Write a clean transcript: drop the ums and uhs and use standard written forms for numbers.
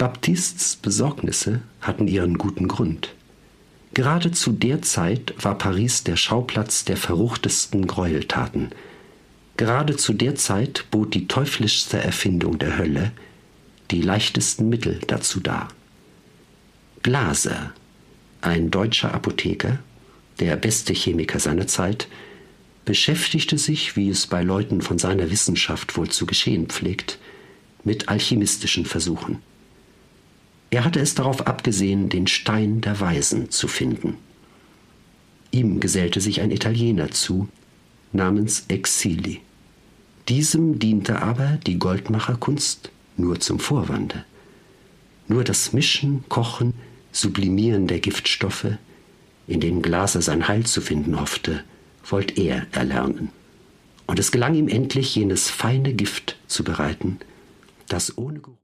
Baptistes Besorgnisse hatten ihren guten Grund. Gerade zu der Zeit war Paris der Schauplatz der verruchtesten Gräueltaten. Gerade zu der Zeit bot die teuflischste Erfindung der Hölle die leichtesten Mittel dazu dar. Glaser, ein deutscher Apotheker, der beste Chemiker seiner Zeit, beschäftigte sich, wie es bei Leuten von seiner Wissenschaft wohl zu geschehen pflegt, mit alchemistischen Versuchen. Er hatte es darauf abgesehen, den Stein der Weisen zu finden. Ihm gesellte sich ein Italiener zu, namens Exili. Diesem diente aber die Goldmacherkunst nur zum Vorwande. Nur das Mischen, Kochen, Sublimieren der Giftstoffe, in denen Glaser sein Heil zu finden hoffte, wollte er erlernen. Und es gelang ihm endlich, jenes feine Gift zu bereiten, das ohne Geruch